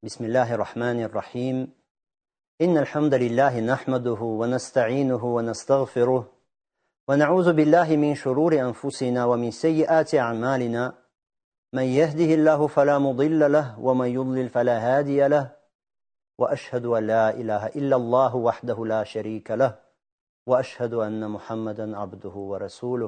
بسم الله الرحمن الرحيم إن الحمد لله نحمده ونستعينه ونستغفره ونعوذ بالله من شرور أنفسنا ومن سيئات أعمالنا من يهده الله فلا مضل له ومن يضلل فلا هادي له وأشهد أن لا إله إلا الله وحده لا شريك له وأشهد أن محمدا عبده ورسوله.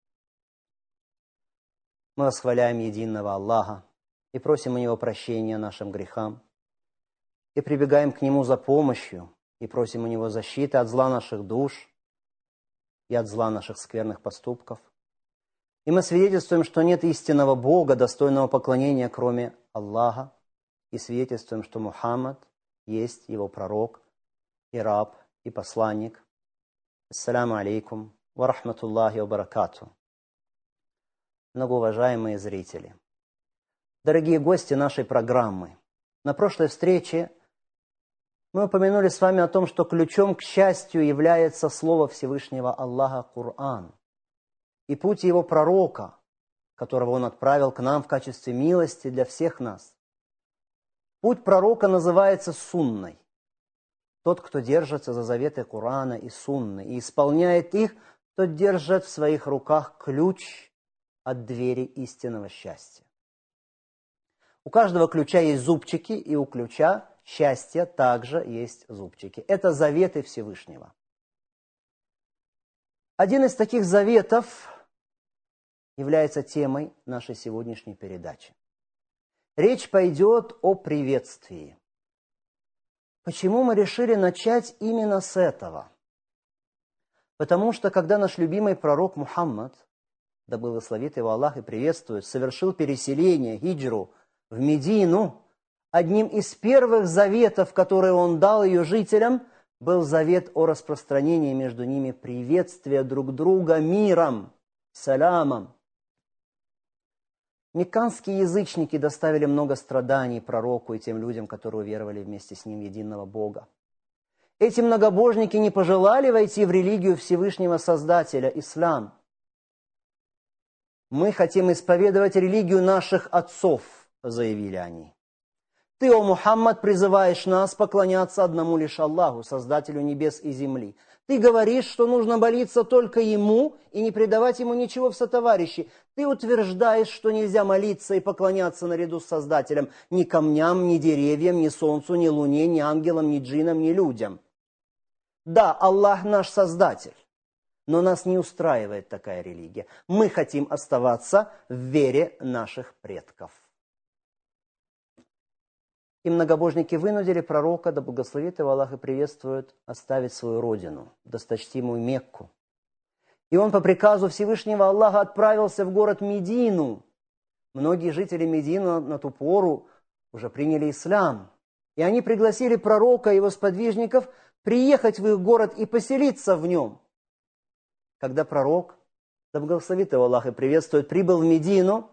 Мы восхваляем единого Аллаха и просим у Него прощения нашим грехам, и прибегаем к Нему за помощью, и просим у Него защиты от зла наших душ и от зла наших скверных поступков. И мы свидетельствуем, что нет истинного Бога, достойного поклонения, кроме Аллаха, и свидетельствуем, что Мухаммад есть Его пророк, и раб, и посланник. Ассаляму алейкум ва рахматуллахи ва баракату. Многоуважаемые зрители, дорогие гости нашей программы, на прошлой встрече мы упомянули с вами о том, что ключом к счастью является Слово Всевышнего Аллаха Коран и путь Его пророка, которого Он отправил к нам в качестве милости для всех нас. Путь пророка называется сунной. Тот, кто держится за заветы Корана и сунны и исполняет их, тот держит в своих руках ключ от двери истинного счастья. У каждого ключа есть зубчики, и у ключа счастья также есть зубчики. Это заветы Всевышнего. Один из таких заветов является темой нашей сегодняшней передачи. Речь пойдет о приветствии. Почему мы решили начать именно с этого? Потому что, когда наш любимый пророк Мухаммад, да благословит его Аллах и приветствует, совершил переселение, хиджру, в Медину, одним из первых заветов, которые он дал ее жителям, был завет о распространении между ними приветствия друг друга миром, салямом. Мекканские язычники доставили много страданий пророку и тем людям, которые уверовали вместе с ним в единого Бога. Эти многобожники не пожелали войти в религию Всевышнего Создателя, ислам. «Мы хотим исповедовать религию наших отцов», заявили они. «Ты, о Мухаммад, призываешь нас поклоняться одному лишь Аллаху, Создателю небес и земли. Ты говоришь, что нужно молиться только Ему и не предавать Ему ничего в сотоварищи. Ты утверждаешь, что нельзя молиться и поклоняться наряду с Создателем ни камням, ни деревьям, ни солнцу, ни луне, ни ангелам, ни джиннам, ни людям. Да, Аллах наш Создатель. Но нас не устраивает такая религия. Мы хотим оставаться в вере наших предков». И многобожники вынудили пророка, да благословит его Аллах и приветствует, оставить свою родину, досточтимую Мекку. И он по приказу Всевышнего Аллаха отправился в город Медину. Многие жители Медины на ту пору уже приняли ислам. И они пригласили пророка и его сподвижников приехать в их город и поселиться в нем. Когда пророк, да благословит его Аллах и приветствует, прибыл в Медину,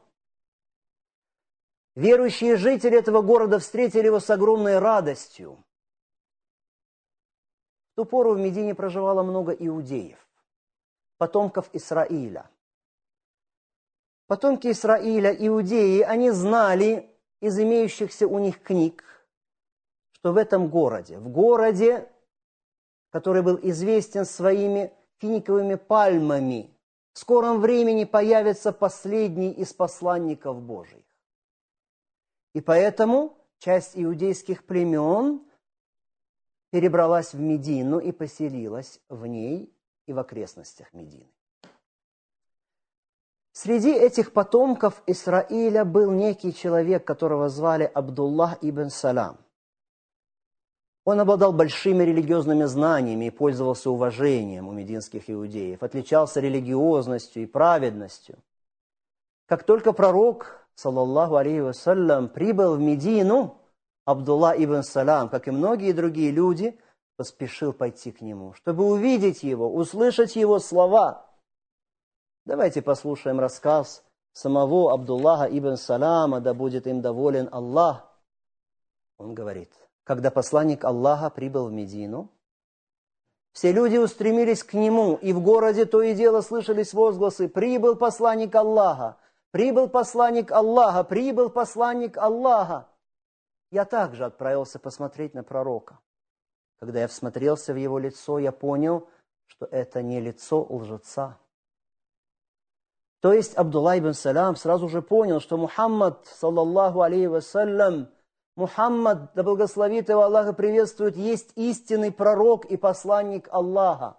верующие жители этого города встретили его с огромной радостью. В ту пору в Медине проживало много иудеев, потомков Исраиля. Потомки Исраиля, иудеи, они знали из имеющихся у них книг, что в этом городе, в городе, который был известен своими финиковыми пальмами, в скором времени появится последний из посланников Божьих. И поэтому часть иудейских племен перебралась в Медину и поселилась в ней и в окрестностях Медины. Среди этих потомков Исраиля был некий человек, которого звали Абдуллах ибн Салам. Он обладал большими религиозными знаниями и пользовался уважением у мединских иудеев, отличался религиозностью и праведностью. Как только пророк, саллаллаху алейхи вассалям, прибыл в Медину, Абдуллах ибн Салам, как и многие другие люди, поспешил пойти к нему, чтобы увидеть его, услышать его слова. Давайте послушаем рассказ самого Абдуллаха ибн Салама, да будет им доволен Аллах. Он говорит: когда посланник Аллаха прибыл в Медину, все люди устремились к нему, и в городе то и дело слышались возгласы: «Прибыл посланник Аллаха! Прибыл посланник Аллаха! Прибыл посланник Аллаха!» Я также отправился посмотреть на пророка. Когда я всмотрелся в его лицо, я понял, что это не лицо лжеца. То есть Абдулла ибн Салям сразу же понял, что Мухаммад, саллаллаху алейхи вассалям, Мухаммад, да благословит его Аллах и приветствует, есть истинный пророк и посланник Аллаха.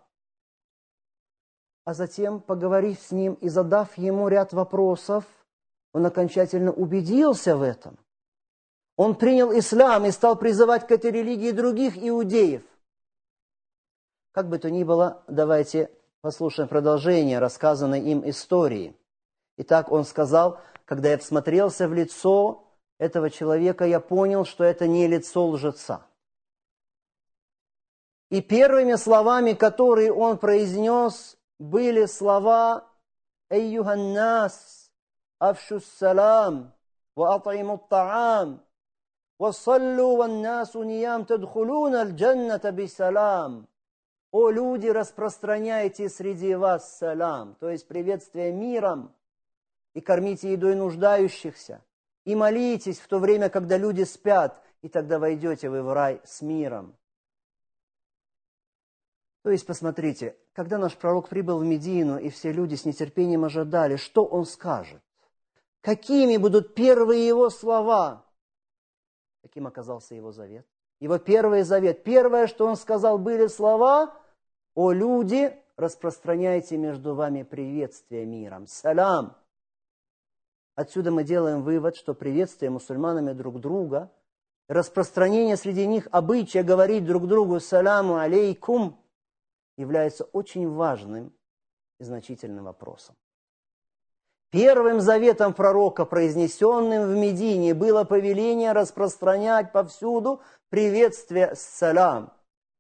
А затем, поговорив с ним и задав ему ряд вопросов, он окончательно убедился в этом. Он принял ислам и стал призывать к этой религии других иудеев. Как бы то ни было, давайте послушаем продолжение рассказанной им истории. Итак, он сказал: когда я всмотрелся в лицо этого человека, я понял, что это не лицо лжеца. И первыми словами, которые он произнес, были слова «Эйюханнас, афшуссалам, ва ат'имут та'ам, ва саллу ваннасу ниям тадхулуна аль-джанната бисалам». «О люди, распространяйте среди вас салам», то есть приветствие миром, и кормите едой нуждающихся, и молитесь в то время, когда люди спят, и тогда войдете вы в рай с миром. То есть, посмотрите, когда наш пророк прибыл в Медину, и все люди с нетерпением ожидали, что он скажет, какими будут первые его слова, каким оказался его завет. Его первый завет, первое, что он сказал, были слова: «О люди, распространяйте между вами приветствие миром, салам». Отсюда мы делаем вывод, что приветствие мусульманами друг друга, распространение среди них обычая говорить друг другу «саламу алейкум» является очень важным и значительным вопросом. Первым заветом пророка, произнесенным в Медине, было повеление распространять повсюду приветствие «салам».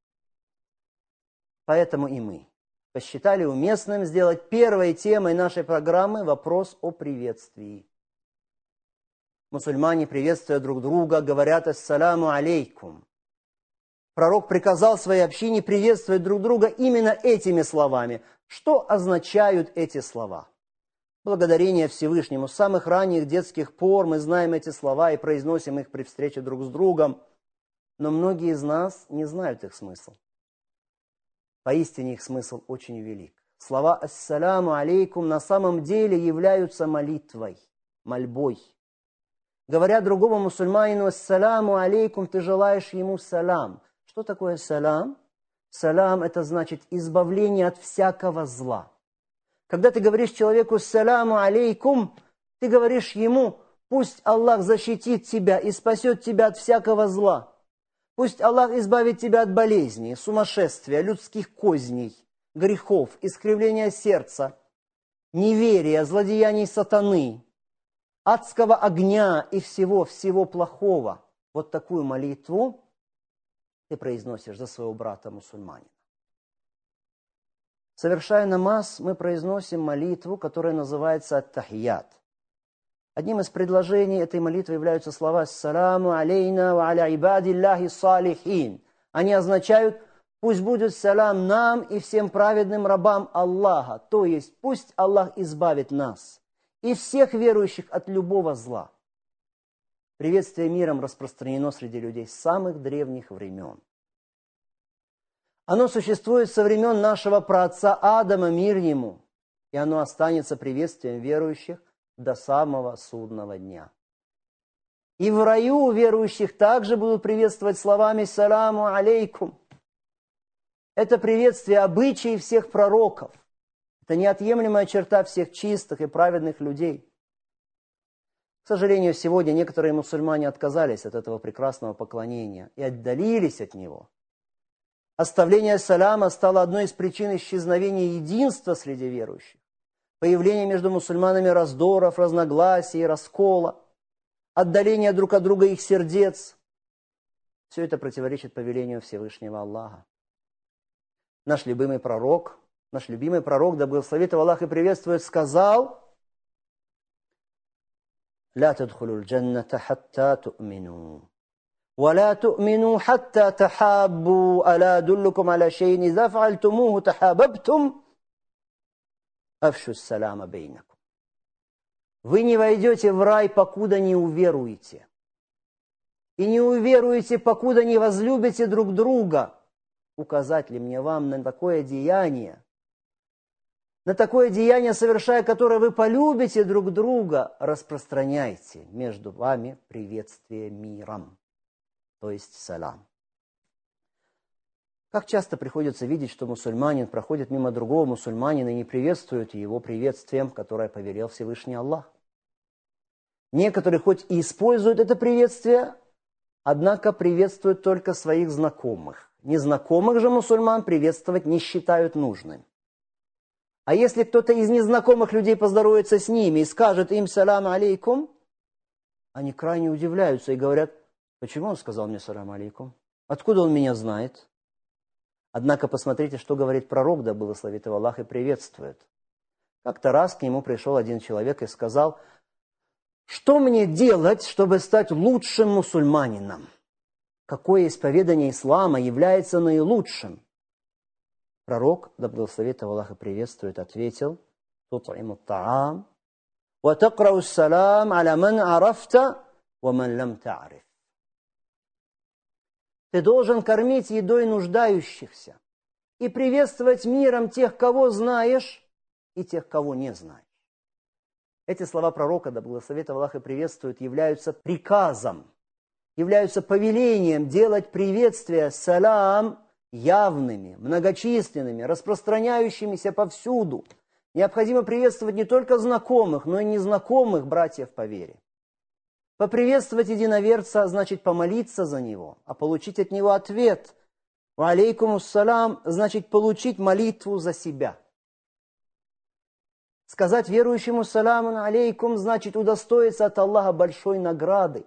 Поэтому и мы посчитали уместным сделать первой темой нашей программы вопрос о приветствии. Мусульмане, приветствуя друг друга, говорят «ассаляму алейкум». Пророк приказал своей общине приветствовать друг друга именно этими словами. Что означают эти слова? Благодарение Всевышнему. С самых ранних детских пор мы знаем эти слова и произносим их при встрече друг с другом, но многие из нас не знают их смысл. Поистине их смысл очень велик. Слова «ассаляму алейкум» на самом деле являются молитвой, мольбой. Говоря другому мусульманину «ассаляму алейкум», ты желаешь ему салам. Что такое салам? Салам – это значит избавление от всякого зла. Когда ты говоришь человеку «ассаляму алейкум», ты говоришь ему: пусть Аллах защитит тебя и спасет тебя от всякого зла. Пусть Аллах избавит тебя от болезней, сумасшествия, людских козней, грехов, искривления сердца, неверия, злодеяний сатаны, адского огня и всего плохого. Вот такую молитву ты произносишь за своего брата-мусульманина. Совершая намаз, мы произносим молитву, которая называется ат-тахият. Одним из предложений этой молитвы являются слова «Ассаляму алейна ва аля ибадиллахи салихин». Они означают: пусть будет салам нам и всем праведным рабам Аллаха, то есть пусть Аллах избавит нас и всех верующих от любого зла. Приветствие миром распространено среди людей с самых древних времен. Оно существует со времен нашего праотца Адама, мир ему, и оно останется приветствием верующих до самого судного дня. И в раю верующих также будут приветствовать словами «Саламу алейкум». Это приветствие обычаи всех пророков. Это неотъемлемая черта всех чистых и праведных людей. К сожалению, сегодня некоторые мусульмане отказались от этого прекрасного поклонения и отдалились от него. Оставление саляма стало одной из причин исчезновения единства среди верующих, появления между мусульманами раздоров, разногласий, раскола, отдаления друг от друга их сердец. Все это противоречит повелению Всевышнего Аллаха. Наш любимый пророк, да благословит его Аллах и приветствует, сказал: «Ла тадхулул джанната хатта ту'мину, ва ла ту'мину хатта тахаббу, аля адуллукум аля шейн, иза фа'альтумуху тахабабтум, афшу салама бейнакум». Вы не войдете в рай, покуда не уверуете. и не уверуете, покуда не возлюбите друг друга. Указать ли мне вам на такое деяние, совершая которое вы полюбите друг друга, распространяйте между вами приветствие миром, то есть салам. Как часто приходится видеть, что мусульманин проходит мимо другого мусульманина и не приветствует его приветствием, которое повелел Всевышний Аллах. Некоторые хоть и используют это приветствие, однако приветствуют только своих знакомых. Незнакомых же мусульман приветствовать не считают нужным. А если кто-то из незнакомых людей поздоровается с ними и скажет им «салам алейкум», они крайне удивляются и говорят: почему он сказал мне «салам алейкум»? Откуда он меня знает? Однако посмотрите, что говорит пророк, да благословит его Аллах и приветствует. Как-то раз к нему пришел один человек и сказал: что мне делать, чтобы стать лучшим мусульманином? Какое исповедание ислама является наилучшим? Пророк, да благословит его Аллах и приветствует, ответил: «Тут'иму та'ам, ва тaqрау салам аля ман арафта, ва ман лам та'риф». Ты должен кормить едой нуждающихся и приветствовать миром тех, кого знаешь, и тех, кого не знаешь. Эти слова пророка, да благословит Аллах и приветствует, являются приказом, являются повелением делать приветствия салам явными, многочисленными, распространяющимися повсюду. Необходимо приветствовать не только знакомых, но и незнакомых братьев по вере. Поприветствовать единоверца значит помолиться за него, а получить от него ответ «Ва алейкум ассалам» значит получить молитву за себя. Сказать верующему «саламун алейкум» значит удостоиться от Аллаха большой награды.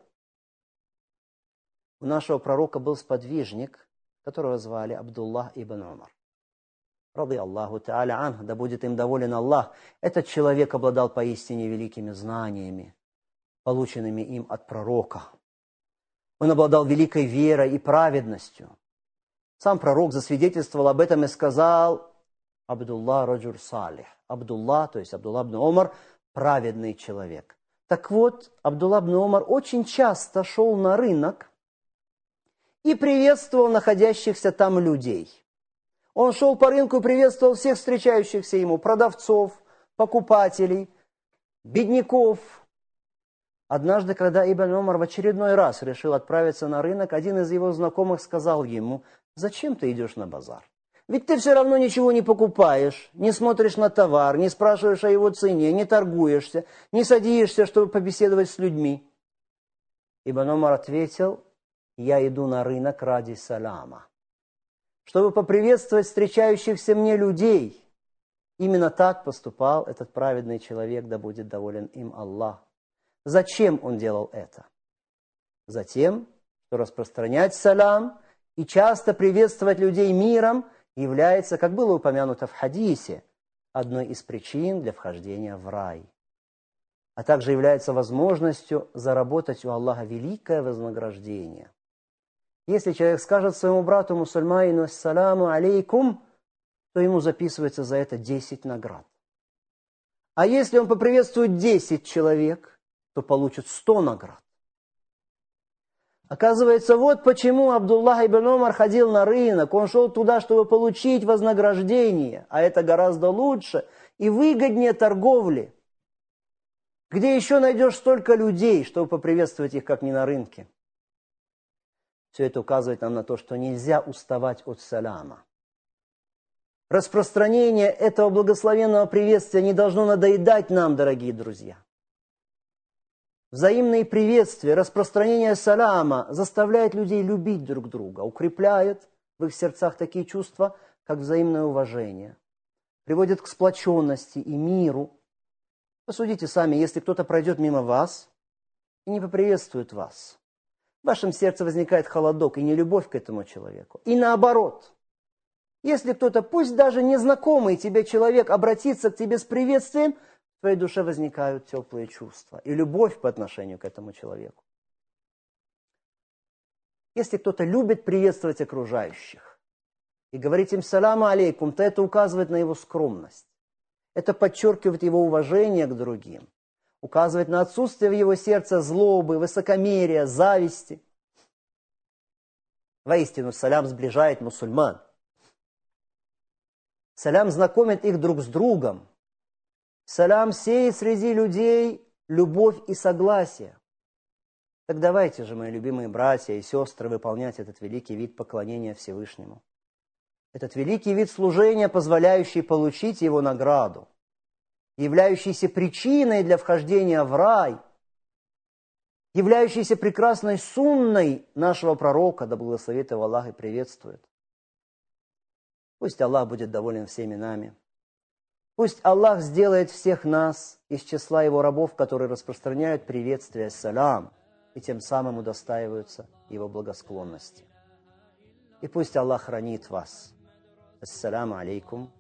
У нашего пророка был сподвижник, которого звали Абдуллах ибн Умар. Ради Аллаху та'аля анх, да будет им доволен Аллах. Этот человек обладал поистине великими знаниями, полученными им от пророка. Он обладал великой верой и праведностью. Сам пророк засвидетельствовал об этом и сказал: Абдулла раджуль салих. Абдулла, то есть Абдулла ибн Умар, праведный человек. Так вот, Абдулла ибн Умар очень часто шел на рынок и приветствовал находящихся там людей. Он шел по рынку и приветствовал всех встречающихся ему, продавцов, покупателей, бедняков. Однажды, когда Ибн Умар в очередной раз решил отправиться на рынок, один из его знакомых сказал ему: «Зачем ты идешь на базар? Ведь ты все равно ничего не покупаешь, не смотришь на товар, не спрашиваешь о его цене, не торгуешься, не садишься, чтобы побеседовать с людьми». Ибн Умар ответил: «Я иду на рынок ради салама, чтобы поприветствовать встречающихся мне людей». Именно так поступал этот праведный человек, да будет доволен им Аллах. Зачем он делал это? Затем, что распространять салам и часто приветствовать людей миром является, как было упомянуто в хадисе, одной из причин для вхождения в рай, а также является возможностью заработать у Аллаха великое вознаграждение. Если человек скажет своему брату мусульманину «Ассаляму алейкум», то ему записывается за это 10 наград. А если он поприветствует 10 человек, то получит 100 наград. Оказывается, вот почему Абдуллах ибн Умар ходил на рынок. Он шел туда, чтобы получить вознаграждение, а это гораздо лучше и выгоднее торговли. Где еще найдешь столько людей, чтобы поприветствовать их, как не на рынке? Все это указывает нам на то, что нельзя уставать от саляма. Распространение этого благословенного приветствия не должно надоедать нам, дорогие друзья. Взаимные приветствия, распространение саляма заставляет людей любить друг друга, укрепляет в их сердцах такие чувства, как взаимное уважение, приводит к сплоченности и миру. Посудите сами, если кто-то пройдет мимо вас и не поприветствует вас, в вашем сердце возникает холодок и нелюбовь к этому человеку. И наоборот, если кто-то, пусть даже незнакомый тебе человек, обратится к тебе с приветствием, в твоей душе возникают теплые чувства и любовь по отношению к этому человеку. Если кто-то любит приветствовать окружающих и говорить им «саляму алейкум», то это указывает на его скромность. Это подчеркивает его уважение к другим, указывает на отсутствие в его сердце злобы, высокомерия, зависти. Воистину, салям сближает мусульман. Салям знакомит их друг с другом. Салям сеет среди людей любовь и согласие. Так давайте же, мои любимые братья и сестры, выполнять этот великий вид поклонения Всевышнему. Этот великий вид служения, позволяющий получить его награду, являющийся причиной для вхождения в рай, являющийся прекрасной сунной нашего пророка, да благословит его Аллах и приветствует. Пусть Аллах будет доволен всеми нами. Пусть Аллах сделает всех нас из числа Его рабов, которые распространяют приветствие салям и тем самым удостаиваются Его благосклонности. И пусть Аллах хранит вас. Ассаламу алейкум